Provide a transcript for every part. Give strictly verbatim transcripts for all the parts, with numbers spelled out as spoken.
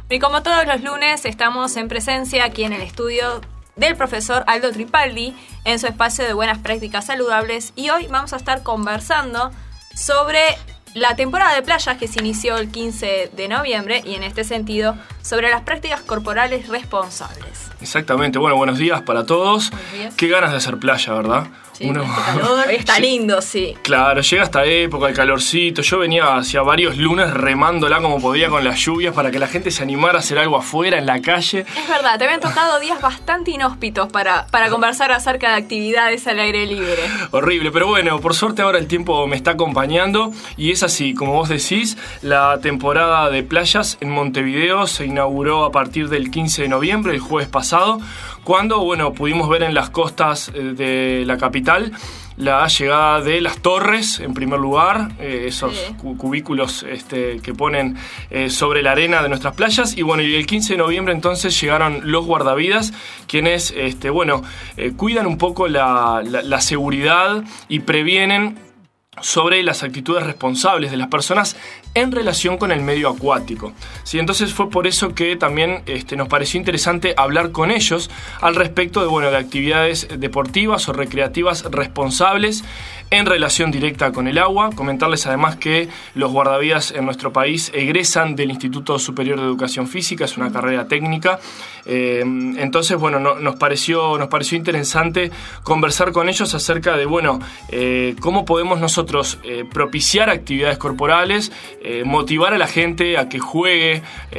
Y como todos los lunes, estamos en presencia aquí en el estudio del profesor Aldo Tripaldi en su espacio de buenas prácticas saludables, y hoy vamos a estar conversando sobre la temporada de playas que se inició el quince de noviembre y en este sentido sobre las prácticas corporales responsables. Exactamente, bueno, buenos días para todos. Buenos días. Qué ganas de hacer playa, ¿verdad? Sí, Uno... este calor está lindo, sí. Claro, llega esta época, el calorcito. Yo venía hacia varios lunes remándola como podía con las lluvias para que la gente se animara a hacer algo afuera, en la calle. Es verdad, te habían tocado días bastante inhóspitos para, para conversar acerca de actividades al aire libre. Horrible, pero bueno, por suerte ahora el tiempo me está acompañando y es así, como vos decís, la temporada de playas en Montevideo se inauguró a partir del quince de noviembre, el jueves pasado, cuando, bueno, pudimos ver en las costas de la capital la llegada de las torres, en primer lugar, eh, esos sí. cubículos este, que ponen eh, sobre la arena de nuestras playas. Y bueno, y el quince de noviembre entonces llegaron los guardavidas, quienes, este, bueno, eh, cuidan un poco la, la, la seguridad y previenen sobre las actitudes responsables de las personas en relación con el medio acuático. ¿Sí? Entonces fue por eso que también este, nos pareció interesante hablar con ellos al respecto de, bueno, de actividades deportivas o recreativas responsables en relación directa con el agua. Comentarles además que los guardavidas en nuestro país egresan del Instituto Superior de Educación Física, es una carrera técnica. Eh, entonces, bueno, no, nos pareció, nos pareció interesante conversar con ellos acerca de, bueno, eh, cómo podemos nosotros eh, propiciar actividades corporales, eh, motivar a la gente a que juegue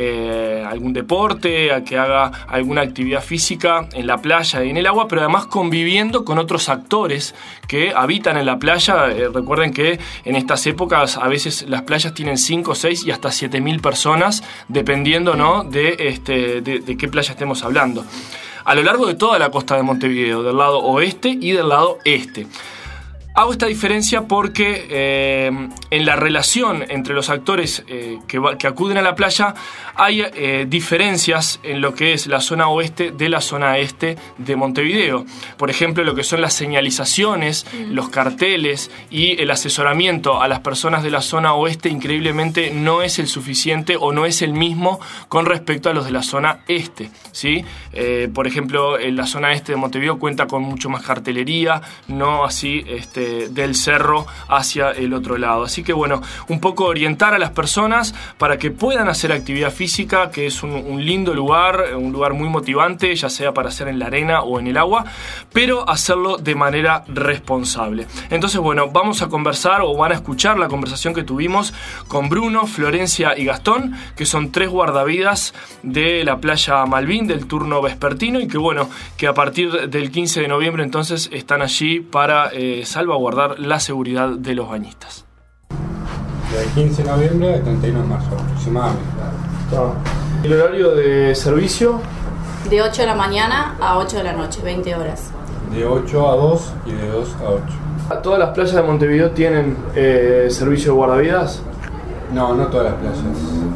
eh, algún deporte, a que haga alguna actividad física en la playa y en el agua, pero además conviviendo con otros actores que habitan en la playa. Eh, recuerden que en estas épocas a veces las playas tienen cinco, seis y hasta siete mil personas, dependiendo, ¿no?, de, este, de, de qué playa estemos hablando. A lo largo de toda la costa de Montevideo, del lado oeste y del lado este. Hago esta diferencia porque eh, en la relación entre los actores eh, que, va, que acuden a la playa hay eh, diferencias en lo que es la zona oeste de la zona este de Montevideo. Por ejemplo, lo que son las señalizaciones, mm. los carteles y el asesoramiento a las personas de la zona oeste increíblemente no es el suficiente o no es el mismo con respecto a los de la zona este, ¿sí? Eh, por ejemplo, en la zona este de Montevideo cuenta con mucho más cartelería, no así este, del cerro hacia el otro lado. Así que bueno, un poco orientar a las personas para que puedan hacer actividad física, que es un, un lindo lugar, un lugar muy motivante, ya sea para hacer en la arena o en el agua, pero hacerlo de manera responsable. Entonces bueno, vamos a conversar o van a escuchar la conversación que tuvimos con Bruno, Florencia y Gastón, que son tres guardavidas de la playa Malvin del turno vespertino y que bueno, que a partir del quince de noviembre entonces están allí para eh, salvar guardar la seguridad de los bañistas. Del quince de noviembre al treinta y uno de marzo aproximadamente. ¿El horario de servicio? De ocho de la mañana a ocho de la noche, veinte horas. De ocho a dos y de dos a ocho. ¿Todas las playas de Montevideo tienen eh, servicio de guardavidas? No, no todas las playas.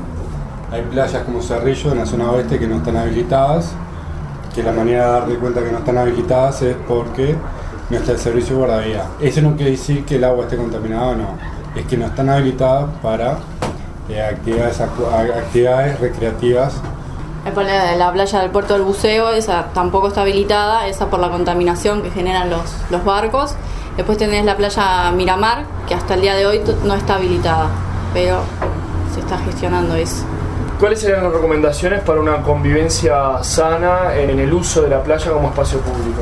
Hay playas como Cerrillo en la zona oeste que no están habilitadas, que la manera de darte cuenta que no están habilitadas es porque no está el servicio de guardavidas. Eso no quiere decir que el agua esté contaminada o no, es que no están habilitadas para eh, actividades, actividades recreativas. La, la playa del Puerto del Buceo, esa tampoco está habilitada, esa por la contaminación que generan los, los barcos. Después tenés la playa Miramar, que hasta el día de hoy no está habilitada, pero se está gestionando eso. ¿Cuáles serían las recomendaciones para una convivencia sana en el uso de la playa como espacio público?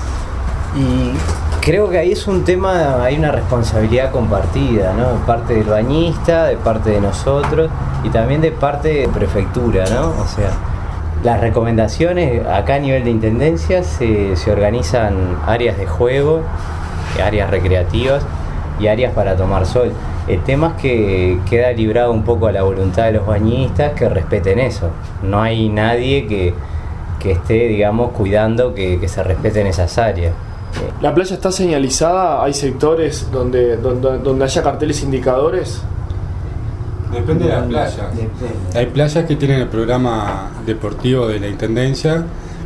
Y creo que ahí es un tema, hay una responsabilidad compartida, ¿no? De parte del bañista, de parte de nosotros y también de parte de prefectura, ¿no? O sea, las recomendaciones acá a nivel de intendencia se, se organizan áreas de juego, áreas recreativas y áreas para tomar sol. El tema es que queda librado un poco a la voluntad de los bañistas que respeten eso. No hay nadie que, que esté, digamos, cuidando que, que se respeten esas áreas. ¿La playa está señalizada? ¿Hay sectores donde, donde, donde haya carteles indicadores? Depende de las playas. Hay playas que tienen el programa deportivo de la Intendencia,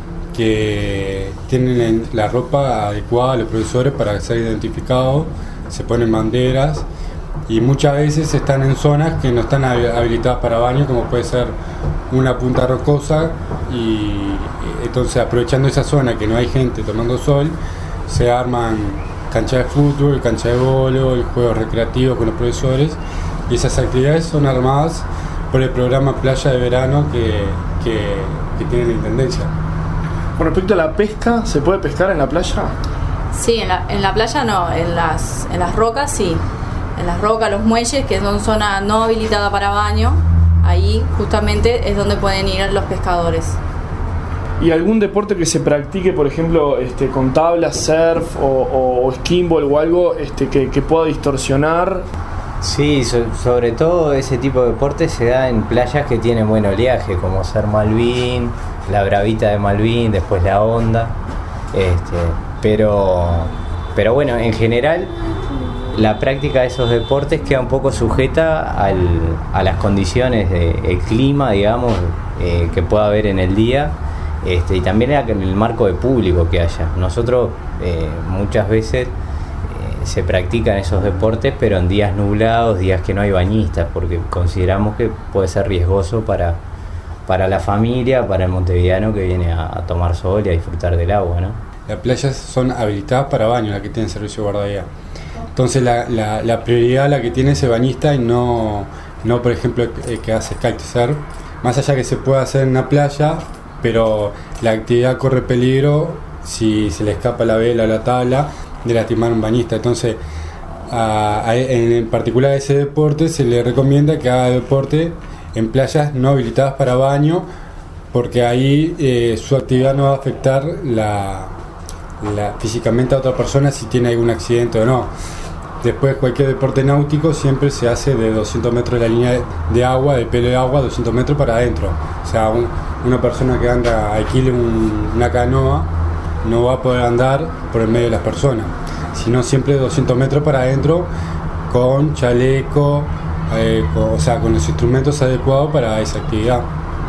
que tienen la ropa adecuada a los profesores para ser identificados, se ponen banderas y muchas veces están en zonas que no están habilitadas para baño, como puede ser una punta rocosa y entonces aprovechando esa zona que no hay gente tomando sol, se arman canchas de fútbol, cancha de voleibol, juegos recreativos con los profesores, y esas actividades son armadas por el programa Playa de Verano que, que, que tiene la Intendencia. Con respecto a la pesca, ¿se puede pescar en la playa? Sí, en la, en la playa no, en las, en las rocas sí. En las rocas, los muelles, que son zona no habilitada para baño, ahí justamente es donde pueden ir los pescadores. ¿Y algún deporte que se practique, por ejemplo, este, con tablas, surf o, o, o skimboard o algo este, que, que pueda distorsionar? Sí, so, sobre todo ese tipo de deporte se da en playas que tienen buen oleaje, como ser Malvin, la Bravita de Malvin, después la Honda. Este, pero, pero bueno, en general la práctica de esos deportes queda un poco sujeta al, a las condiciones del clima, digamos, eh, que pueda haber en el día. Este, y también en el marco de público que haya. Nosotros eh, muchas veces eh, se practican esos deportes, pero en días nublados, días que no hay bañistas, porque consideramos que puede ser riesgoso para, para la familia, para el montevideano que viene a, a tomar sol y a disfrutar del agua, ¿no? Las playas son habilitadas para baño, las que tienen servicio de guardavidas. Entonces la, la, la prioridad la que tiene ese bañista y no, no por ejemplo, el que hace kitesurf, más allá que se pueda hacer en una playa, pero la actividad corre peligro si se le escapa la vela o la tabla de lastimar a un bañista. Entonces, a, a, en particular a ese deporte se le recomienda que haga deporte en playas no habilitadas para baño, porque ahí eh, su actividad no va a afectar la, la, físicamente a otra persona si tiene algún accidente o no. Después, cualquier deporte náutico siempre se hace de doscientos metros de la línea de agua, de pelo de agua, doscientos metros para adentro. O sea, un, una persona que anda, alquile un, una canoa, no va a poder andar por el medio de las personas, sino siempre doscientos metros para adentro, con chaleco, eh, con, o sea, con los instrumentos adecuados para esa actividad.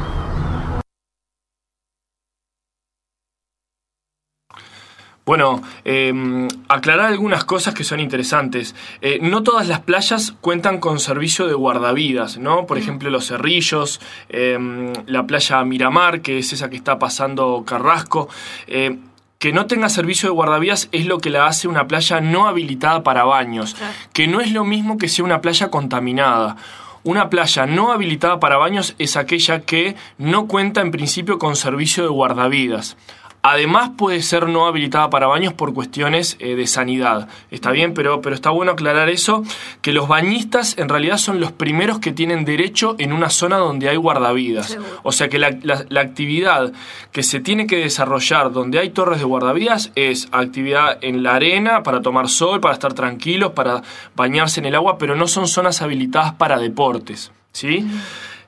Bueno, eh, aclarar algunas cosas que son interesantes. Eh, no todas las playas cuentan con servicio de guardavidas, ¿no? Por ejemplo, Los Cerrillos, eh, la playa Miramar, que es esa que está pasando Carrasco. Eh, que no tenga servicio de guardavidas es lo que la hace una playa no habilitada para baños, claro. Que no es lo mismo que sea una playa contaminada. Una playa no habilitada para baños es aquella que no cuenta en principio con servicio de guardavidas. Además puede ser no habilitada para baños por cuestiones eh, de sanidad. Está bien, pero, pero está bueno aclarar eso, que los bañistas en realidad son los primeros que tienen derecho en una zona donde hay guardavidas. Seguro. O sea que la, la, la actividad que se tiene que desarrollar donde hay torres de guardavidas es actividad en la arena, para tomar sol, para estar tranquilos, para bañarse en el agua, pero no son zonas habilitadas para deportes, ¿sí? Mm.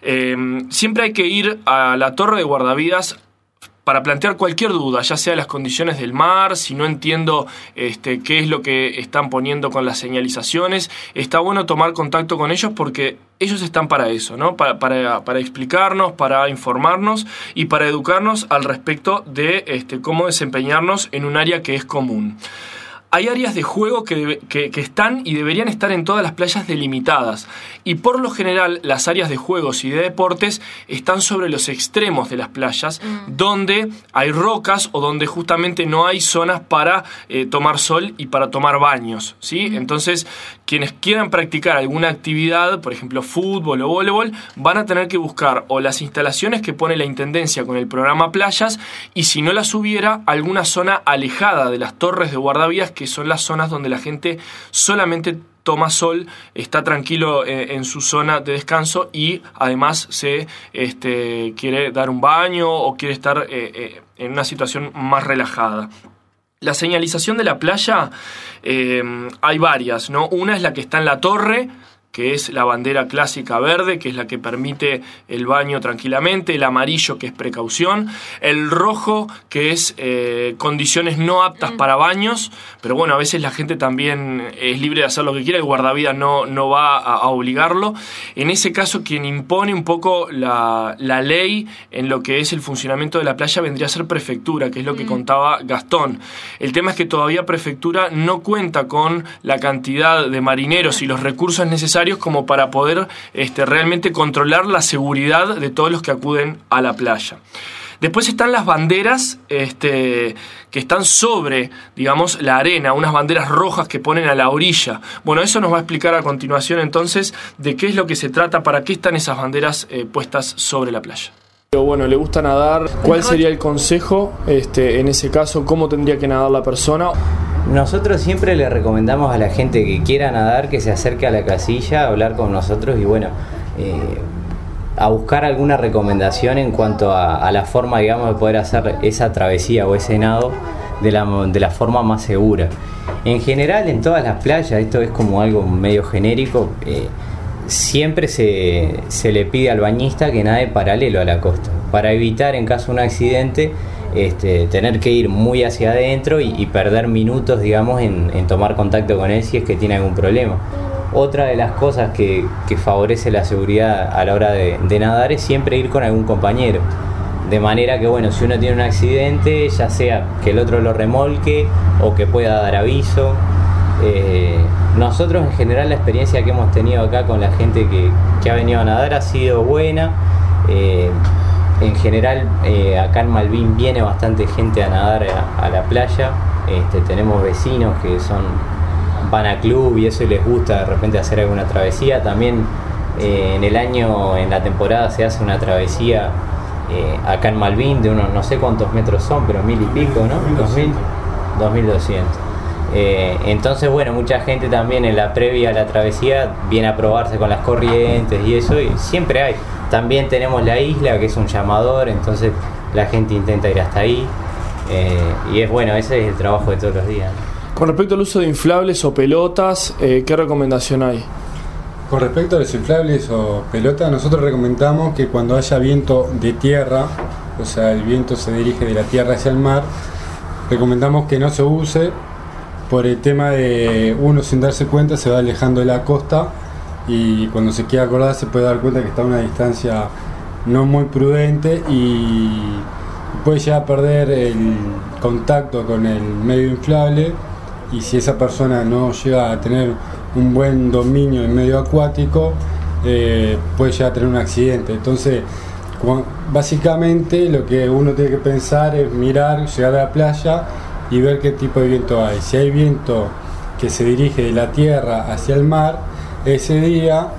Eh, siempre hay que ir a la torre de guardavidas para plantear cualquier duda, ya sea las condiciones del mar, si no entiendo este, qué es lo que están poniendo con las señalizaciones. Está bueno tomar contacto con ellos porque ellos están para eso, ¿no? Para, para, para explicarnos, para informarnos y para educarnos al respecto de este, cómo desempeñarnos en un área que es común. Hay áreas de juego que, que, que están y deberían estar en todas las playas delimitadas, y por lo general las áreas de juegos y de deportes están sobre los extremos de las playas, mm. donde hay rocas o donde justamente no hay zonas para eh, tomar sol y para tomar baños, ¿sí? Mm. Entonces, quienes quieran practicar alguna actividad, por ejemplo fútbol o voleibol, van a tener que buscar o las instalaciones que pone la Intendencia con el programa Playas, y si no las hubiera, alguna zona alejada de las torres de guardavidas, que son las zonas donde la gente solamente toma sol, está tranquilo en, en su zona de descanso y además se este, quiere dar un baño o quiere estar eh, eh, en una situación más relajada. La señalización de la playa, eh, hay varias, ¿no? Una es la que está en la torre, que es la bandera clásica verde, que es la que permite el baño tranquilamente, el amarillo, que es precaución, el rojo, que es eh, condiciones no aptas mm. para baños, pero bueno, a veces la gente también es libre de hacer lo que quiera, el guardavidas no, no va a, a obligarlo. En ese caso, quien impone un poco la, la ley en lo que es el funcionamiento de la playa vendría a ser prefectura, que es lo que mm. contaba Gastón. El tema es que todavía prefectura no cuenta con la cantidad de marineros y los recursos necesarios necesarios como para poder este, realmente controlar la seguridad de todos los que acuden a la playa. Después están las banderas este, que están sobre, digamos, la arena, unas banderas rojas que ponen a la orilla. Bueno, eso nos va a explicar a continuación entonces de qué es lo que se trata, para qué están esas banderas eh, puestas sobre la playa. Bueno, le gusta nadar. ¿Cuál sería el consejo este, en ese caso? ¿Cómo tendría que nadar la persona? Nosotros siempre le recomendamos a la gente que quiera nadar que se acerque a la casilla a hablar con nosotros y bueno, eh, a buscar alguna recomendación en cuanto a, a la forma, digamos, de poder hacer esa travesía o ese nado de la, de la forma más segura. En general, en todas las playas, esto es como algo medio genérico, eh, siempre se, se le pide al bañista que nade paralelo a la costa, para evitar, en caso de un accidente, este, tener que ir muy hacia adentro y, y perder minutos, digamos, en, en tomar contacto con él si es que tiene algún problema. Otra de las cosas que, que favorece la seguridad a la hora de, de nadar es siempre ir con algún compañero. De manera que, bueno, si uno tiene un accidente, ya sea que el otro lo remolque o que pueda dar aviso. Eh, nosotros, en general, la experiencia que hemos tenido acá con la gente que, que ha venido a nadar ha sido buena. Eh, en general, eh, acá en Malvin viene bastante gente a nadar a, a la playa. Este, tenemos vecinos que son... van a club y eso y les gusta de repente hacer alguna travesía. También eh, en el año, en la temporada se hace una travesía eh, acá en Malvin de unos no sé cuántos metros son, pero mil y pico, ¿no? dos mil doscientos. Eh, entonces, bueno, mucha gente también en la previa a la travesía viene a probarse con las corrientes y eso, y siempre hay. También tenemos la isla, que es un llamador, entonces la gente intenta ir hasta ahí. Eh, y es bueno, ese es el trabajo de todos los días, ¿no? Con respecto al uso de inflables o pelotas, eh, ¿qué recomendación hay? Con respecto a los inflables o pelotas, nosotros recomendamos que cuando haya viento de tierra, o sea, el viento se dirige de la tierra hacia el mar, recomendamos que no se use por el tema de uno, sin darse cuenta, se va alejando de la costa y cuando se quiera acordar se puede dar cuenta que está a una distancia no muy prudente y puede llegar a perder el contacto con el medio inflable. Y si esa persona no llega a tener un buen dominio del medio acuático, eh, puede llegar a tener un accidente. Entonces, básicamente lo que uno tiene que pensar es mirar, llegar a la playa y ver qué tipo de viento hay. Si hay viento que se dirige de la tierra hacia el mar, ese día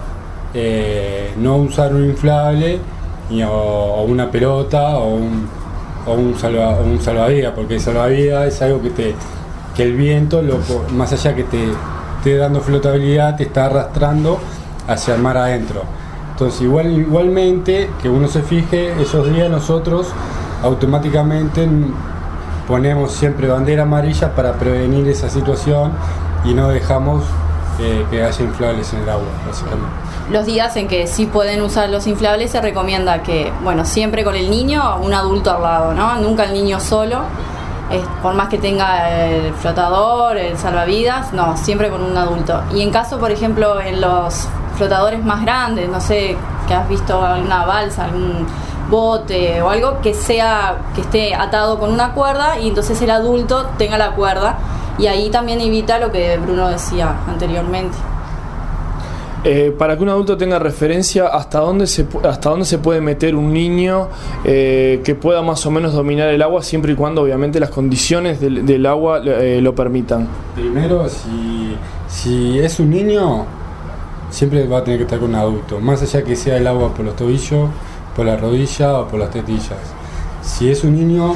eh, no usar un inflable y, o, o una pelota o un, o un, salva, o un salvavidas, porque el salvavidas es algo que te... que el viento, lo, más allá que te esté dando flotabilidad, te está arrastrando hacia el mar adentro. Entonces, igual, igualmente, que uno se fije, esos días nosotros automáticamente ponemos siempre bandera amarilla para prevenir esa situación y no dejamos eh, que haya inflables en el agua, básicamente. Los días en que sí pueden usar los inflables se recomienda que, bueno, siempre con el niño, un adulto al lado, ¿no? Nunca el niño solo. Eh, por más que tenga el flotador, el salvavidas, no, siempre con un adulto. Y en caso, por ejemplo, en los flotadores más grandes, no sé, que has visto alguna balsa, algún bote o algo, que sea, que esté atado con una cuerda y entonces el adulto tenga la cuerda, y ahí también evita lo que Bruno decía anteriormente. Eh, para que un adulto tenga referencia, ¿hasta dónde se, hasta dónde se puede meter un niño eh, que pueda más o menos dominar el agua, siempre y cuando obviamente las condiciones del, del agua eh, lo permitan? Primero, si, si es un niño, siempre va a tener que estar con un adulto, más allá que sea el agua por los tobillos, por la rodilla o por las tetillas. Si es un niño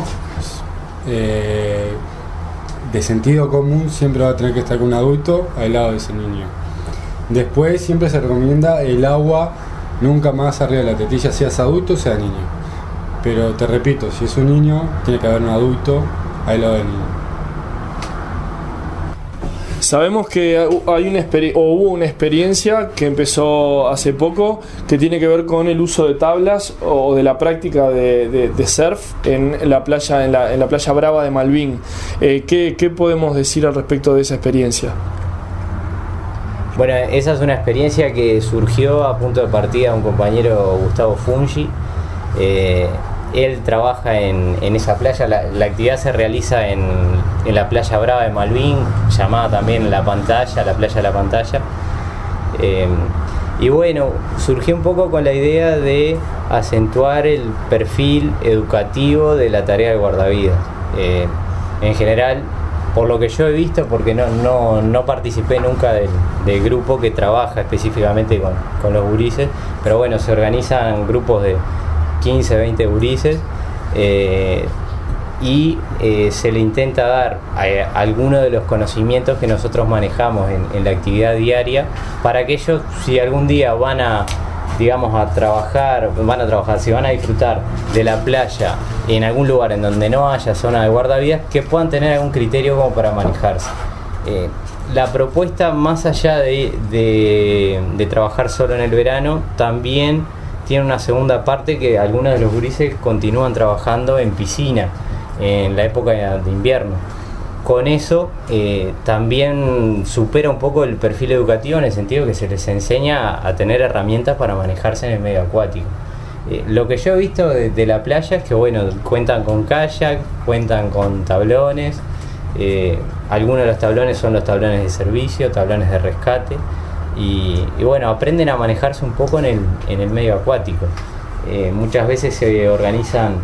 eh, de sentido común, siempre va a tener que estar con un adulto al lado de ese niño. Después siempre se recomienda el agua nunca más arriba de la tetilla, seas adulto o sea niño. Pero te repito, si es un niño, tiene que haber un adulto al lado del niño. Sabemos que hay una o hubo una experiencia que empezó hace poco que tiene que ver con el uso de tablas o de la práctica de, de, de surf en la playa en la, en la playa Brava de Malvin. Eh, ¿qué, ¿Qué podemos decir al respecto de esa experiencia? Bueno, esa es una experiencia que surgió a punto de partida de un compañero, Gustavo Fungi. Eh, él trabaja en, en esa playa, la, la actividad se realiza en, en la playa Brava de Malvin, llamada también La Pantalla, la playa de La Pantalla. Eh, y bueno, surgió un poco con la idea de acentuar el perfil educativo de la tarea de guardavidas. Eh, en general, por lo que yo he visto, porque no, no, no participé nunca del, del grupo que trabaja específicamente con, con los gurises, pero bueno, se organizan grupos de quince, veinte gurises eh, y eh, se le intenta dar a, a algunos de los conocimientos que nosotros manejamos en, en la actividad diaria para que ellos, si algún día van a digamos a trabajar, van a trabajar, si van a disfrutar de la playa en algún lugar en donde no haya zona de guardavidas, que puedan tener algún criterio como para manejarse. Eh, la propuesta, más allá de, de, de trabajar solo en el verano, también tiene una segunda parte, que algunos de los gurises continúan trabajando en piscina en la época de invierno. Con eso eh, también supera un poco el perfil educativo, en el sentido que se les enseña a tener herramientas para manejarse en el medio acuático. Eh, lo que yo he visto de, de la playa es que bueno, cuentan con kayak, cuentan con tablones, eh, algunos de los tablones son los tablones de servicio, tablones de rescate, y, y bueno, aprenden a manejarse un poco en el, en el medio acuático. Eh, muchas veces se organizan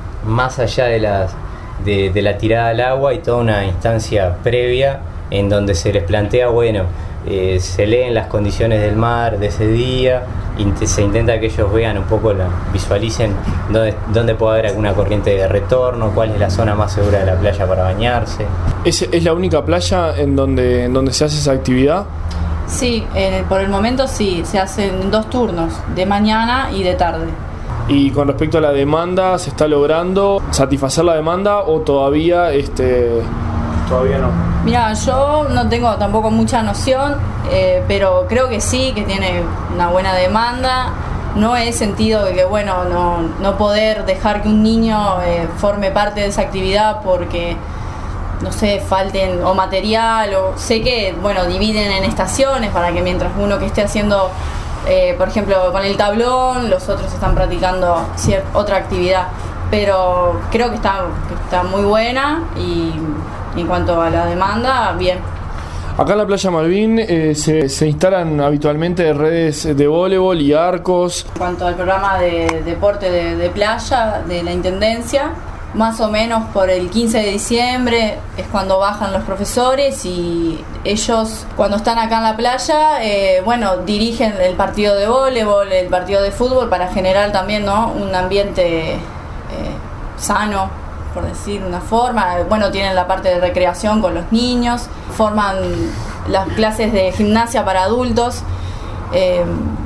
más allá de las De, de la tirada al agua, y toda una instancia previa en donde se les plantea, bueno, eh, se leen las condiciones del mar de ese día, y se intenta que ellos vean un poco, la, visualicen dónde, dónde puede haber alguna corriente de retorno, cuál es la zona más segura de la playa para bañarse. ¿Es, es la única playa en donde, en donde se hace esa actividad? Sí, eh, por el momento sí, se hacen dos turnos, de mañana y de tarde. Y con respecto a la demanda, ¿se está logrando satisfacer la demanda o todavía este todavía no? Mira, yo no tengo tampoco mucha noción, eh, pero creo que sí, que tiene una buena demanda. No he sentido de que, bueno, no, no poder dejar que un niño eh, forme parte de esa actividad porque, no sé, falten o material, o sé que, bueno, dividen en estaciones para que mientras uno que esté haciendo... Eh, por ejemplo, con el tablón, los otros están practicando cier- otra actividad, pero creo que está, que está muy buena, y en cuanto a la demanda, bien. Acá en la playa Malvin eh, se, se instalan habitualmente redes de voleibol y arcos. En cuanto al programa de deporte de, de playa de la Intendencia, más o menos por el quince de diciembre es cuando bajan los profesores, y ellos cuando están acá en la playa, eh, bueno, dirigen el partido de voleibol, el partido de fútbol, para generar también, ¿no?, un ambiente eh, sano, por decir una forma. Bueno, tienen la parte de recreación con los niños, forman las clases de gimnasia para adultos, eh,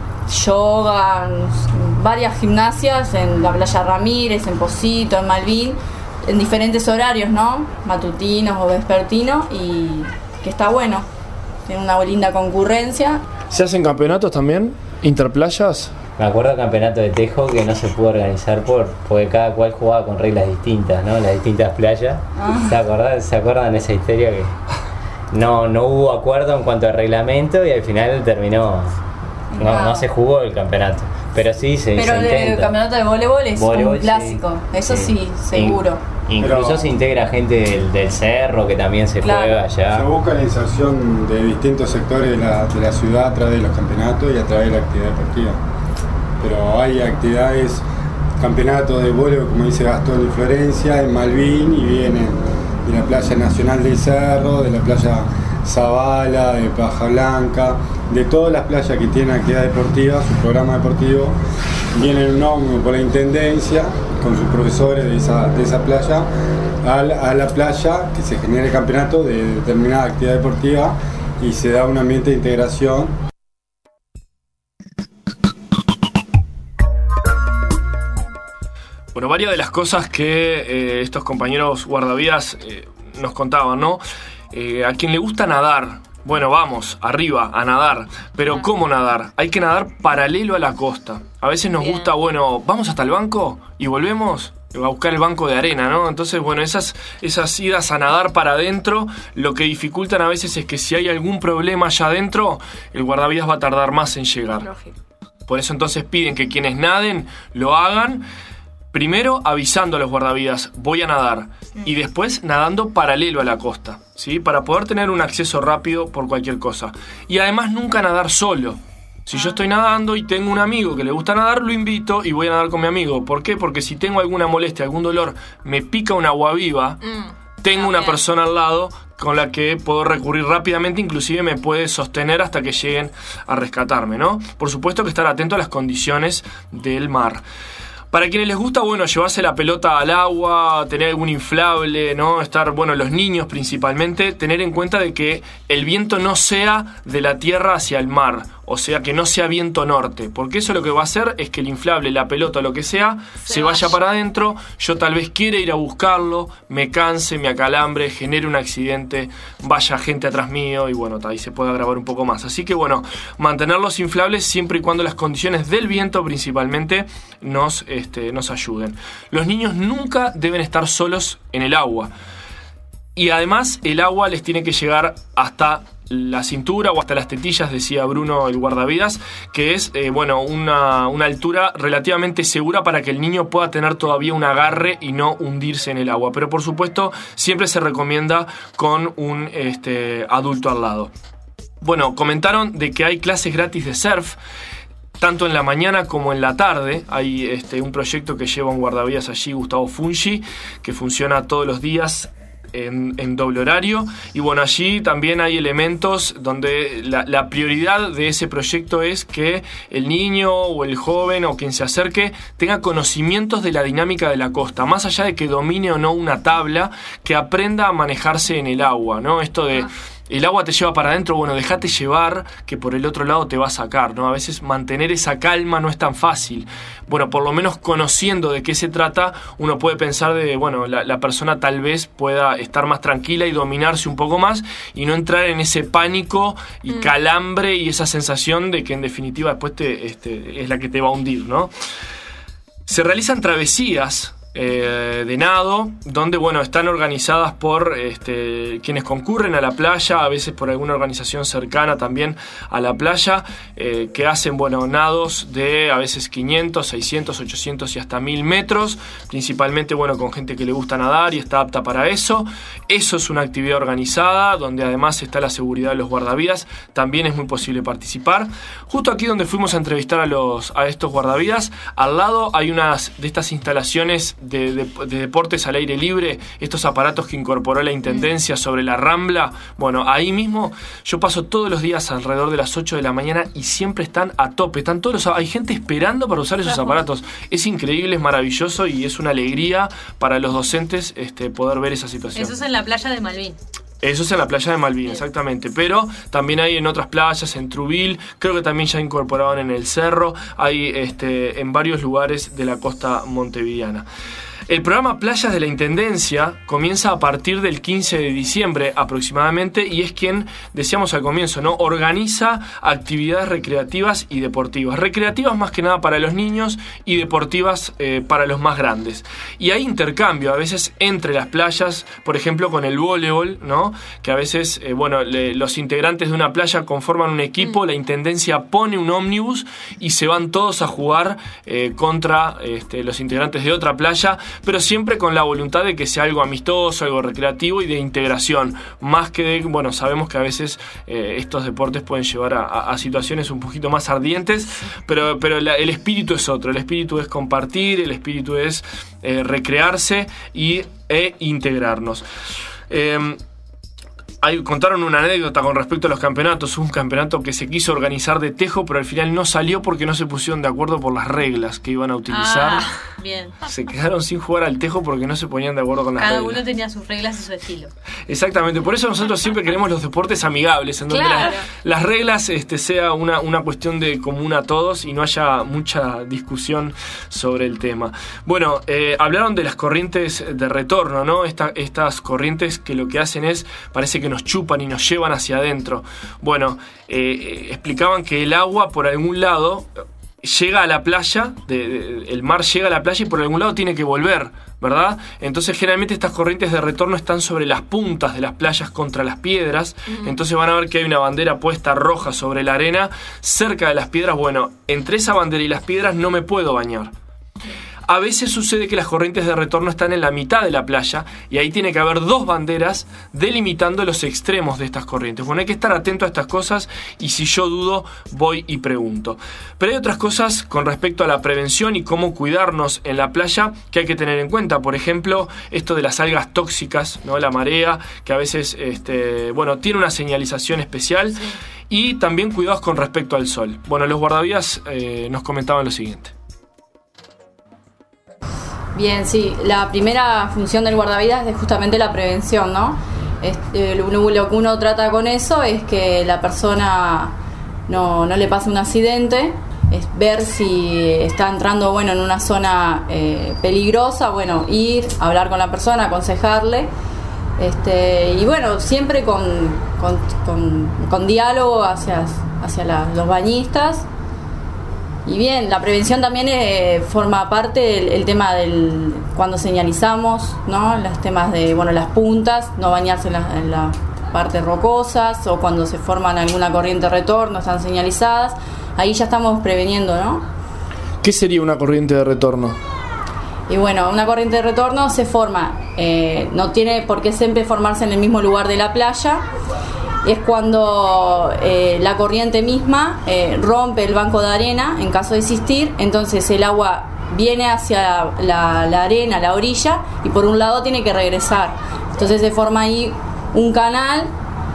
yoga, varias gimnasias en la playa Ramírez, en Pocito, en Malvin, en diferentes horarios, ¿no?, matutinos o vespertinos, y que está bueno, tiene una linda concurrencia. ¿Se hacen campeonatos también? ¿Interplayas? Me acuerdo del campeonato de tejo que no se pudo organizar por porque cada cual jugaba con reglas distintas, ¿no?, las distintas playas. Ah. ¿Se acuerdan? ¿Se acuerdan de esa historia que no, no hubo acuerdo en cuanto al reglamento, y al final terminó... No, no se jugó el campeonato, pero sí se, pero se intenta. Pero el campeonato de voleibol es voleibol, un clásico, sí, eso sí, sí seguro. In, incluso pero, se integra gente del, del cerro que también se claro, juega allá. Se busca la inserción de distintos sectores de la, de la ciudad a través de los campeonatos y a través de la actividad deportiva. Pero hay actividades, campeonatos de voleibol, como dice Gastón y Florencia, en Malvin, y vienen de la playa Nacional del Cerro, de la playa Zabala, de Paja Blanca, de todas las playas que tienen actividad deportiva, su programa deportivo. Vienen un ómnibus por la Intendencia con sus profesores de esa, de esa playa a la, a la playa, que se genera el campeonato de determinada actividad deportiva, y se da un ambiente de integración. Bueno, varias de las cosas que eh, estos compañeros guardavidas eh, nos contaban, ¿no? Eh, a quien le gusta nadar, bueno, vamos, arriba, a nadar. Pero ¿cómo nadar? Hay que nadar paralelo a la costa. A veces nos Bien. gusta, bueno, vamos hasta el banco y volvemos a buscar el banco de arena, ¿no? Entonces, bueno, esas, esas idas a nadar para adentro, lo que dificultan a veces es que si hay algún problema allá adentro, el guardavidas va a tardar más en llegar. Lógico. Por eso entonces piden que quienes naden lo hagan Primero avisando a los guardavidas, voy a nadar, y después nadando paralelo a la costa, ¿sí? Para poder tener un acceso rápido por cualquier cosa. Y además nunca nadar solo. Si yo estoy nadando y tengo un amigo que le gusta nadar, lo invito y voy a nadar con mi amigo. ¿Por qué? Porque si tengo alguna molestia, algún dolor, me pica un agua viva, mm, tengo una persona al lado con la que puedo recurrir rápidamente, inclusive me puede sostener hasta que lleguen a rescatarme, ¿no? Por supuesto que estar atento a las condiciones del mar. Para quienes les gusta, bueno, llevarse la pelota al agua, tener algún inflable, ¿no? Estar, bueno, los niños principalmente, tener en cuenta de que el viento no sea de la tierra hacia el mar, o sea, que no sea viento norte, porque eso lo que va a hacer es que el inflable, la pelota o lo que sea, se, se vaya para adentro, yo tal vez quiera ir a buscarlo, me canse, me acalambre, genere un accidente, vaya gente atrás mío y bueno, ahí se puede agravar un poco más. Así que bueno, mantener los inflables siempre y cuando las condiciones del viento principalmente nos, este, nos ayuden. Los niños nunca deben estar solos en el agua. Y además el agua les tiene que llegar hasta la cintura o hasta las tetillas, decía Bruno, el guardavidas, que es eh, bueno, una, una altura relativamente segura para que el niño pueda tener todavía un agarre y no hundirse en el agua. Pero por supuesto siempre se recomienda con un este, adulto al lado. Bueno, comentaron de que hay clases gratis de surf, tanto en la mañana como en la tarde. Hay este, un proyecto que lleva un guardavidas allí, Gustavo Fungi, que funciona todos los días En, en doble horario, y bueno, allí también hay elementos donde la, la prioridad de ese proyecto es que el niño o el joven o quien se acerque tenga conocimientos de la dinámica de la costa, más allá de que domine o no una tabla, que aprenda a manejarse en el agua, ¿no? Esto de el agua te lleva para adentro, bueno, déjate llevar, que por el otro lado te va a sacar, ¿no? A veces mantener esa calma no es tan fácil. Bueno, por lo menos conociendo de qué se trata, uno puede pensar de, bueno, la, la persona tal vez pueda estar más tranquila y dominarse un poco más y no entrar en ese pánico y mm. calambre y esa sensación de que en definitiva después te, este, es la que te va a hundir, ¿no? Se realizan travesías Eh, de nado, donde bueno, están organizadas por este, quienes concurren a la playa, a veces por alguna organización cercana también a la playa, eh, que hacen bueno, nados de a veces quinientos, seiscientos, ochocientos y hasta mil metros, principalmente bueno, con gente que le gusta nadar y está apta para eso. Eso es una actividad organizada, donde además está la seguridad de los guardavidas, también es muy posible participar. Justo aquí donde fuimos a entrevistar a, los, a estos guardavidas, al lado hay unas de estas instalaciones De, de, de deportes al aire libre, estos aparatos que incorporó la Intendencia sobre la Rambla. Bueno, ahí mismo yo paso todos los días alrededor de las ocho de la mañana y siempre están a tope, están todos los, hay gente esperando para usar esos aparatos. Es increíble, es maravilloso y es una alegría para los docentes este, poder ver esa situación. Eso es en la playa de Malvin. Eso es en la playa de Malvin, exactamente. Pero también hay en otras playas, en Trubil, creo que también ya incorporaban en el Cerro, hay este, en varios lugares de la costa montevideana. El programa Playas de la Intendencia comienza a partir del quince de diciembre aproximadamente y es quien, decíamos al comienzo, ¿no? Organiza actividades recreativas y deportivas. Recreativas más que nada para los niños y deportivas eh, para los más grandes. Y hay intercambio a veces entre las playas, por ejemplo con el voleibol, ¿no? Que a veces, eh, bueno, le, los integrantes de una playa conforman un equipo, mm. la Intendencia pone un ómnibus y se van todos a jugar eh, contra este, los integrantes de otra playa, pero siempre con la voluntad de que sea algo amistoso, algo recreativo y de integración, más que de, bueno, sabemos que a veces eh, estos deportes pueden llevar a, a, a situaciones un poquito más ardientes, pero, pero la, el espíritu es otro, el espíritu es compartir, el espíritu es eh, recrearse y, e integrarnos. Eh, Hay, contaron una anécdota con respecto a los campeonatos. Un campeonato que se quiso organizar de tejo, pero al final no salió porque no se pusieron de acuerdo por las reglas que iban a utilizar. Ah, bien. Se quedaron sin jugar al tejo porque no se ponían de acuerdo con las Cada reglas. Cada uno tenía sus reglas y su estilo. Exactamente, por eso nosotros siempre queremos los deportes amigables, en donde claro. las, las reglas este, sea una, una cuestión de común a todos y no haya mucha discusión sobre el tema. Bueno, eh, hablaron de las corrientes de retorno, ¿no? Esta, estas corrientes que lo que hacen es, parece que nos chupan y nos llevan hacia adentro. Bueno, eh, explicaban que el agua por algún lado llega a la playa, de, de, el mar llega a la playa y por algún lado tiene que volver, ¿verdad? Entonces generalmente estas corrientes de retorno están sobre las puntas de las playas contra las piedras, uh-huh. Entonces van a ver que hay una bandera puesta roja sobre la arena cerca de las piedras. Bueno, entre esa bandera y las piedras no me puedo bañar. a veces sucede que las corrientes de retorno están en la mitad de la playa y ahí tiene que haber dos banderas delimitando los extremos de estas corrientes. Bueno, hay que estar atento a estas cosas y si yo dudo, voy y pregunto. Pero hay otras cosas con respecto a la prevención y cómo cuidarnos en la playa que hay que tener en cuenta. Por ejemplo, esto de las algas tóxicas, ¿no? La marea, que a veces este, bueno, tiene una señalización especial. Sí. Y también cuidados con respecto al sol. Bueno, los guardavidas eh, nos comentaban lo siguiente. Bien, sí, la primera función del guardavidas es justamente la prevención, ¿no? Este, lo, lo que uno trata con eso es que la persona no, no le pase un accidente, es ver si está entrando, bueno, en una zona eh, peligrosa, bueno, ir, hablar con la persona, aconsejarle. Este, y bueno, siempre con, con, con, con diálogo hacia, hacia la, los bañistas. Y bien, la prevención también eh, forma parte el, el tema del cuando señalizamos, ¿no? Los temas de, bueno, las puntas, no bañarse en las en la partes rocosas, o cuando se forman alguna corriente de retorno, están señalizadas. Ahí ya estamos preveniendo, ¿no? ¿Qué sería una corriente de retorno? Y bueno, una corriente de retorno se forma, eh, no tiene por qué siempre formarse en el mismo lugar de la playa. Es cuando eh, la corriente misma eh, rompe el banco de arena, en caso de existir, entonces el agua viene hacia la, la arena, la orilla, y por un lado tiene que regresar. Entonces se forma ahí un canal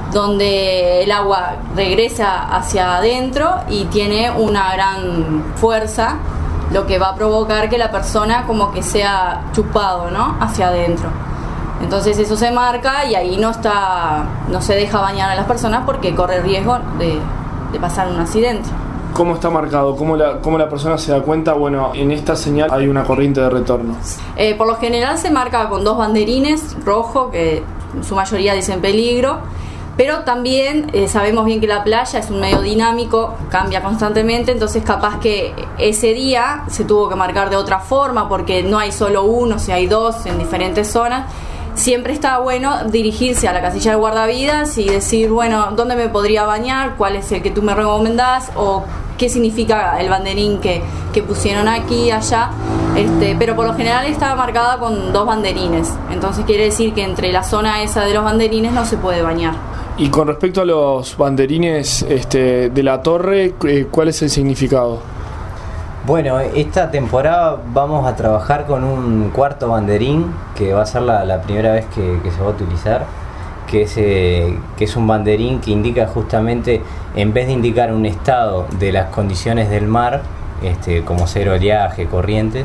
donde el agua regresa hacia adentro y tiene una gran fuerza, lo que va a provocar que la persona como que sea chupado, ¿no? Hacia adentro. Entonces eso se marca y ahí no está, no se deja bañar a las personas porque corre riesgo de, de pasar un accidente. ¿Cómo está marcado? ¿Cómo la, cómo la persona se da cuenta? Bueno, en esta señal hay una corriente de retorno. Eh, por lo general se marca con dos banderines rojo, que en su mayoría dicen peligro, pero también eh, sabemos bien que la playa es un medio dinámico, cambia constantemente, entonces capaz que ese día se tuvo que marcar de otra forma porque no hay solo uno, si hay dos en diferentes zonas. Siempre está bueno dirigirse a la casilla de guardavidas y decir, bueno, ¿dónde me podría bañar? ¿Cuál es el que tú me recomendás? ¿O qué significa el banderín que, que pusieron aquí, allá? Este, pero por lo general está marcada con dos banderines. Entonces quiere decir que entre la zona esa de los banderines no se puede bañar. Y con respecto a los banderines este, de la torre, ¿cuál es el significado? Bueno, esta temporada vamos a trabajar con un cuarto banderín, que va a ser la, la primera vez que, que se va a utilizar, que es, eh, que es un banderín que indica justamente, en vez de indicar un estado de las condiciones del mar, este, como ser oleaje, corrientes,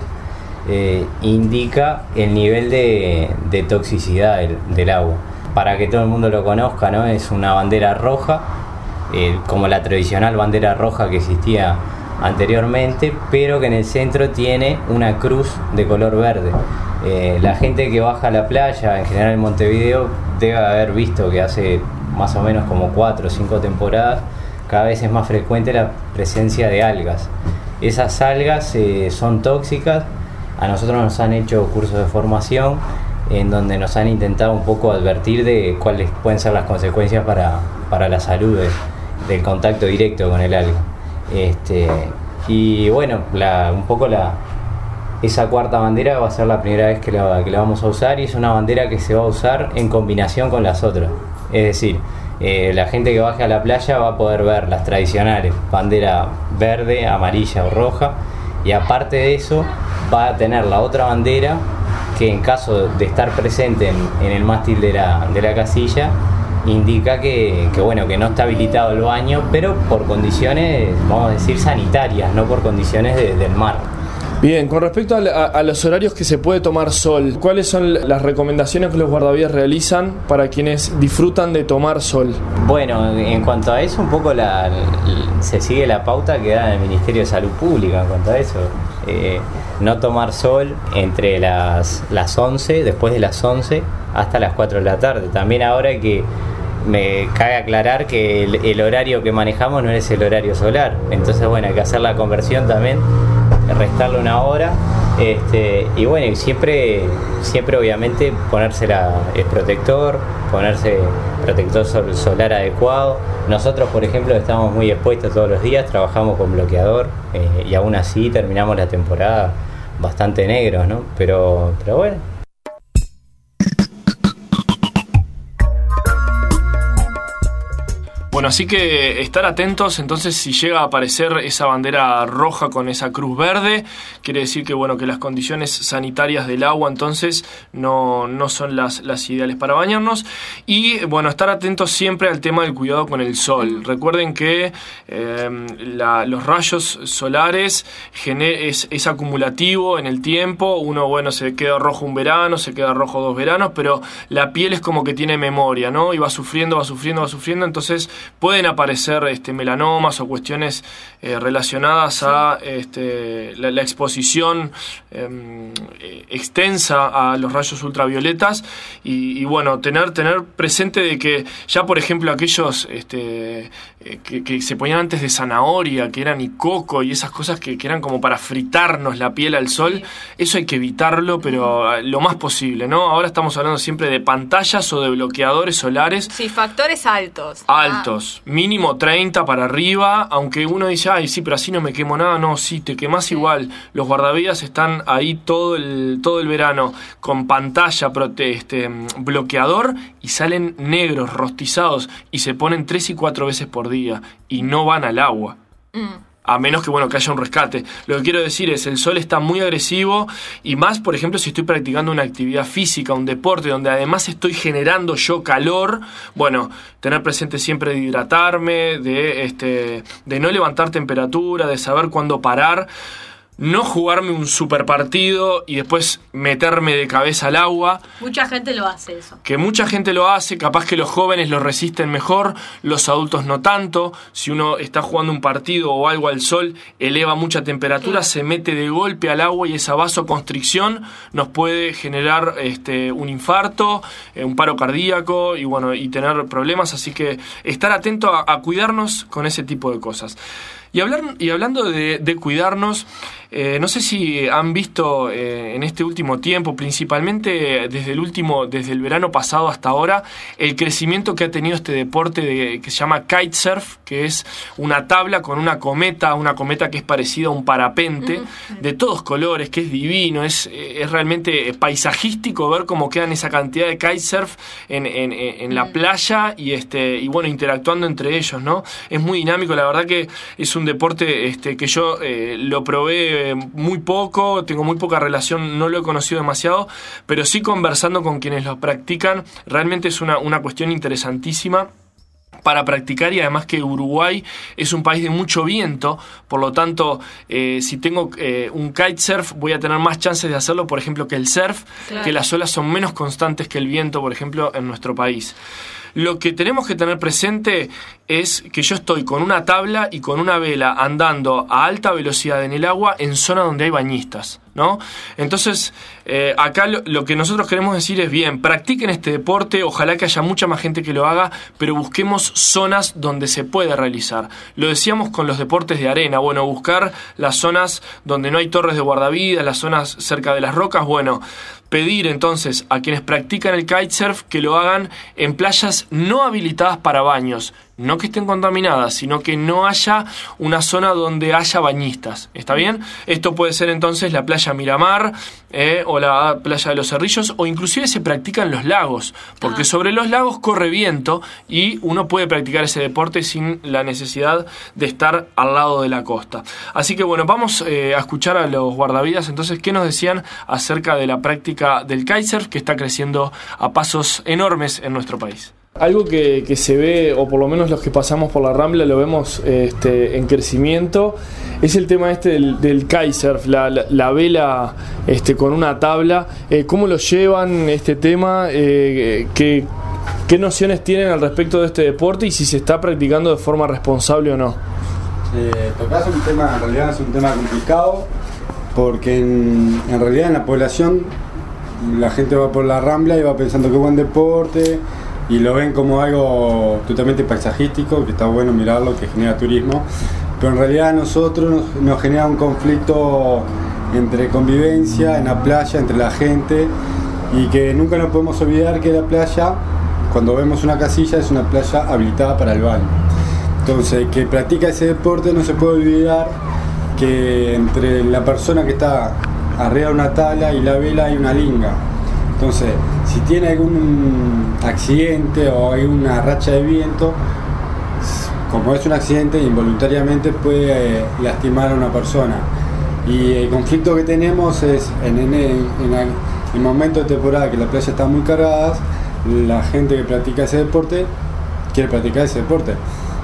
eh, indica el nivel de, de toxicidad del, del agua. Para que todo el mundo lo conozca, ¿no? Es una bandera roja, eh, como la tradicional bandera roja que existía anteriormente, pero que en el centro tiene una cruz de color verde. Eh, la gente que baja a la playa, en general en Montevideo, debe haber visto que hace más o menos como cuatro o cinco temporadas cada vez es más frecuente la presencia de algas. Esas algas eh, son tóxicas. A nosotros nos han hecho cursos de formación en donde nos han intentado un poco advertir de cuáles pueden ser las consecuencias para, para la salud de, del contacto directo con el alga. Este, y bueno, la, un poco la, esa cuarta bandera va a ser la primera vez que la, que la vamos a usar, y es una bandera que se va a usar en combinación con las otras. Es decir, eh, la gente que baje a la playa va a poder ver las tradicionales, bandera verde, amarilla o roja, y aparte de eso va a tener la otra bandera que, en caso de estar presente en, en el mástil de la, de la casilla, indica que, que bueno, que no está habilitado el baño, pero por condiciones, vamos a decir, sanitarias, no por condiciones de, del mar. Bien, con respecto a, a, a los horarios que se puede tomar sol, ¿cuáles son las recomendaciones que los guardavidas realizan para quienes disfrutan de tomar sol? Bueno, en cuanto a eso, un poco la, la, se sigue la pauta que da el Ministerio de Salud Pública en cuanto a eso. Eh, no tomar sol entre las, las once, después de las once, hasta las cuatro de la tarde. También ahora hay que me cabe aclarar que el, el horario que manejamos no es el horario solar, entonces bueno, hay que hacer la conversión también, restarle una hora, este, y bueno, siempre siempre obviamente ponerse la, el protector, ponerse protector sol, solar adecuado. Nosotros, por ejemplo, estamos muy expuestos todos los días, trabajamos con bloqueador, eh, y aún así terminamos la temporada bastante negros, ¿no? Pero, pero bueno. Bueno, así que estar atentos, entonces si llega a aparecer esa bandera roja con esa cruz verde, quiere decir que bueno, que las condiciones sanitarias del agua entonces no, no son las, las ideales para bañarnos. Y bueno, estar atentos siempre al tema del cuidado con el sol. Recuerden que eh, la, los rayos solares gener, es, es acumulativo en el tiempo. Uno, bueno, se queda rojo un verano, se queda rojo dos veranos, pero la piel es como que tiene memoria, ¿no? Y va sufriendo, va sufriendo, va sufriendo, entonces pueden aparecer este, melanomas o cuestiones eh, relacionadas a este, la, la exposición eh, extensa a los rayos ultravioletas y, y bueno, tener, tener presente de que ya por ejemplo aquellos este, eh, que, que se ponían antes de zanahoria, que eran y coco y esas cosas que, que eran como para fritarnos la piel al sol, sí. Eso hay que evitarlo, pero lo más posible, ¿no? Ahora estamos hablando siempre de pantallas o de bloqueadores solares. Sí, factores altos. Altos. Ah. Mínimo treinta para arriba, aunque uno dice, ay, sí, pero así no me quemo nada. No, sí, te quemás sí. Igual. Los guardavidas están ahí todo el, todo el verano con pantalla, prote, este, bloqueador y salen negros, rostizados y se ponen tres y cuatro veces por día y no van al agua. Mm. A menos que, bueno, que haya un rescate. Lo que quiero decir es, el sol está muy agresivo y más, por ejemplo, si estoy practicando una actividad física, un deporte, donde además estoy generando yo calor, bueno, tener presente siempre de hidratarme, de, este, de no levantar temperatura, de saber cuándo parar. No jugarme un super partido y después meterme de cabeza al agua. Mucha gente lo hace eso. Que mucha gente lo hace, capaz que los jóvenes lo resisten mejor, los adultos no tanto. Si uno está jugando un partido o algo al sol, eleva mucha temperatura, claro. Se mete de golpe al agua y esa vasoconstricción nos puede generar este, un infarto, eh, un paro cardíaco y bueno, y tener problemas. Así que estar atento a, a cuidarnos con ese tipo de cosas. Y, hablar, y hablando de, de cuidarnos, eh, no sé si han visto eh, en este último tiempo, principalmente desde el último, desde el verano pasado hasta ahora, el crecimiento que ha tenido este deporte de, que se llama kitesurf, que es una tabla con una cometa, una cometa que es parecida a un parapente, uh-huh. De todos colores, que es divino, es, es realmente paisajístico ver cómo quedan esa cantidad de kitesurf en, en, en la playa y, este, y bueno, interactuando entre ellos, ¿no? Es muy dinámico, la verdad que es un un deporte este, que yo eh, lo probé muy poco, tengo muy poca relación, no lo he conocido demasiado, pero sí conversando con quienes lo practican, realmente es una, una cuestión interesantísima para practicar y además que Uruguay es un país de mucho viento, por lo tanto eh, si tengo eh, un kitesurf voy a tener más chances de hacerlo, por ejemplo, que el surf, claro. Que las olas son menos constantes que el viento, por ejemplo, en nuestro país. Lo que tenemos que tener presente es que yo estoy con una tabla y con una vela andando a alta velocidad en el agua en zona donde hay bañistas, ¿no? Entonces, eh, acá lo, lo que nosotros queremos decir es, bien, practiquen este deporte, ojalá que haya mucha más gente que lo haga, pero busquemos zonas donde se pueda realizar. Lo decíamos con los deportes de arena, bueno, buscar las zonas donde no hay torres de guardavidas, las zonas cerca de las rocas, bueno, pedir entonces a quienes practican el kitesurf que lo hagan en playas no habilitadas para baños, no que estén contaminadas, sino que no haya una zona donde haya bañistas, ¿está bien? Esto puede ser entonces la playa Miramar eh, o la playa de los Cerrillos, o inclusive se practica en los lagos, porque ah. sobre los lagos corre viento y uno puede practicar ese deporte sin la necesidad de estar al lado de la costa. Así que bueno, vamos eh, a escuchar a los guardavidas entonces qué nos decían acerca de la práctica del kitesurf, que está creciendo a pasos enormes en nuestro país. Algo que, que se ve, o por lo menos los que pasamos por la Rambla lo vemos este, en crecimiento, es el tema este del, del kitesurf, la, la, la vela este, con una tabla. Eh, ¿Cómo lo llevan este tema? Eh, ¿qué, ¿Qué nociones tienen al respecto de este deporte y si se está practicando de forma responsable o no? Eh, tocás un tema, en realidad es un tema complicado, porque en, en realidad en la población la gente va por la Rambla y va pensando que es buen deporte y lo ven como algo totalmente paisajístico, que está bueno mirarlo, que genera turismo, pero en realidad a nosotros nos, nos genera un conflicto entre convivencia en la playa, entre la gente, y que nunca nos podemos olvidar que la playa, cuando vemos una casilla, es una playa habilitada para el baño. Entonces, que practica ese deporte no se puede olvidar que entre la persona que está arriba de una tabla y la vela hay una linga. Entonces, si tiene algún accidente o hay una racha de viento, como es un accidente, involuntariamente puede eh, lastimar a una persona. Y el conflicto que tenemos es en, en, en, en el momento de temporada que la playa está muy cargada, la gente que practica ese deporte quiere practicar ese deporte,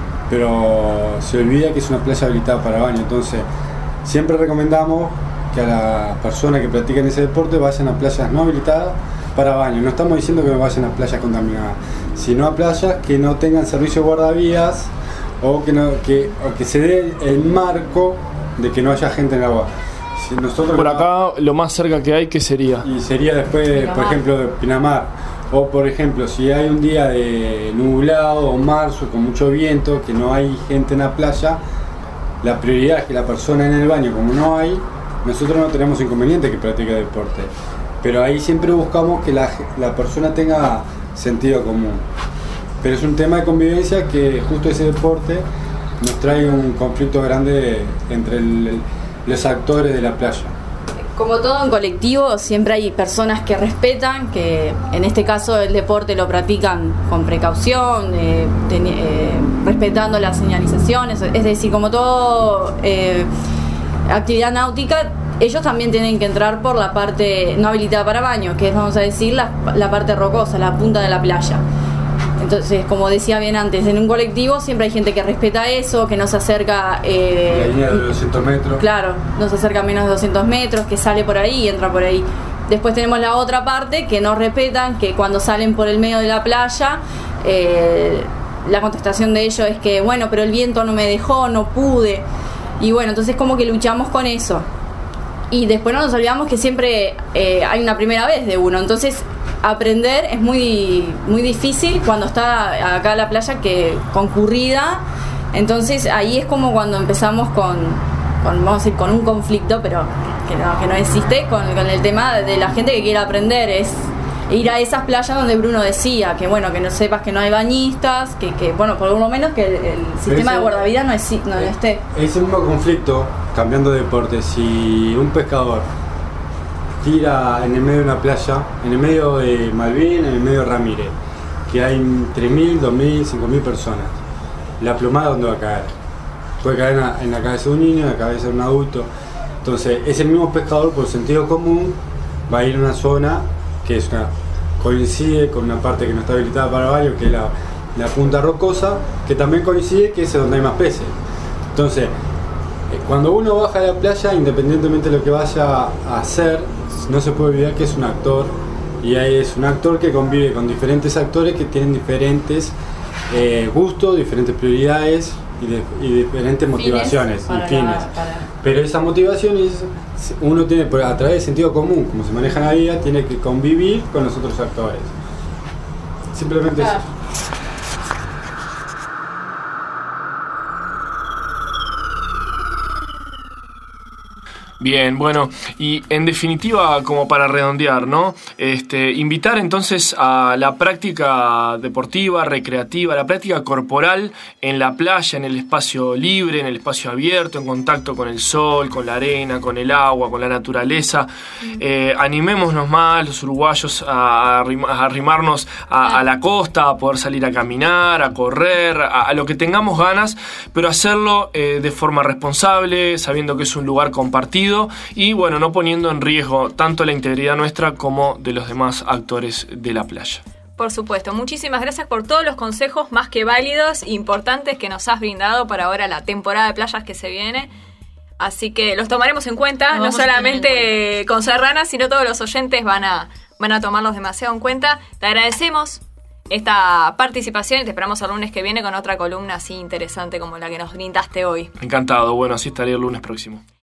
pero se olvida que es una playa habilitada para baño. Entonces, siempre recomendamos que a las personas que practican ese deporte vayan a playas no habilitadas para baño. No estamos diciendo que vayan a playas contaminadas, sino a playas que no tengan servicio guardavías o que, no, que, o que se dé el marco de que no haya gente en el agua. Si nosotros por acá, lo más cerca que hay, ¿qué sería? Y sería después, Pinamar. Por ejemplo, de Pinamar. O por ejemplo, si hay un día de nublado o marzo con mucho viento, que no hay gente en la playa, la prioridad es que la persona en el baño, como no hay, nosotros no tenemos inconveniente que practique deporte. Pero ahí siempre buscamos que la, la persona tenga sentido común. Pero es un tema de convivencia que justo ese deporte nos trae un conflicto grande entre el, los actores de la playa. Como todo en colectivo, siempre hay personas que respetan, que en este caso el deporte lo practican con precaución, eh, ten, eh, respetando las señalizaciones, es decir, como todo eh, actividad náutica, ellos también tienen que entrar por la parte no habilitada para baño, que es, vamos a decir, la, la parte rocosa, la punta de la playa. Entonces, como decía bien antes, en un colectivo siempre hay gente que respeta eso, que no se acerca... Eh, la línea de doscientos metros. Claro, no se acerca a menos de doscientos metros, que sale por ahí y entra por ahí. Después tenemos la otra parte, que no respetan, que cuando salen por el medio de la playa, eh, la contestación de ellos es que, bueno, pero el viento no me dejó, no pude. Y bueno, entonces como que luchamos con eso. Y después no nos olvidamos que siempre eh, hay una primera vez de uno, entonces... aprender es muy muy difícil cuando está acá la playa que concurrida, entonces ahí es como cuando empezamos con, con vamos a decir con un conflicto, pero que no, que no existe, con, con el tema de la gente que quiere aprender, es ir a esas playas donde Bruno decía que bueno, que no sepas que no hay bañistas, que, que bueno, por lo menos que el, el sistema ese, de guardavidas no, es, no eh, esté. Ese mismo conflicto, cambiando de deporte, si un pescador tira en el medio de una playa, en el medio de Malvin, en el medio de Ramírez, que hay tres mil, dos mil, cinco mil personas, la plomada ¿dónde va a caer? Puede caer en la, en la cabeza de un niño, en la cabeza de un adulto. Entonces ese mismo pescador, por sentido común, va a ir a una zona que es una, coincide con una parte que no está habilitada para baño, que es la, la punta rocosa, que también coincide que es donde hay más peces. Entonces, cuando uno baja a la playa, independientemente de lo que vaya a hacer, no se puede olvidar que es un actor, y ahí es un actor que convive con diferentes actores que tienen diferentes eh, gustos, diferentes prioridades y, de, y diferentes motivaciones y fines. La, para... Pero esa motivación es, uno tiene, a través del sentido común, como se maneja en la vida, tiene que convivir con los otros actores. Simplemente claro. Eso. Bien, bueno, y en definitiva, como para redondear, ¿no? Este, invitar entonces a la práctica deportiva, recreativa, la práctica corporal en la playa, en el espacio libre, en el espacio abierto, en contacto con el sol, con la arena, con el agua, con la naturaleza. Eh, animémonos más los uruguayos a, a arrimarnos a, a la costa, a poder salir a caminar, a correr, a, a lo que tengamos ganas, pero hacerlo eh, de forma responsable, sabiendo que es un lugar compartido. Y bueno, no poniendo en riesgo tanto la integridad nuestra como de los demás actores de la playa. Por supuesto, muchísimas gracias por todos los consejos más que válidos e importantes que nos has brindado para ahora la temporada de playas que se viene. Así que los tomaremos en cuenta, no solamente con Serrana, sino todos los oyentes van a, van a tomarlos demasiado en cuenta. Te agradecemos esta participación y te esperamos el lunes que viene con otra columna así interesante como la que nos brindaste hoy. Encantado, bueno, así estaré el lunes próximo.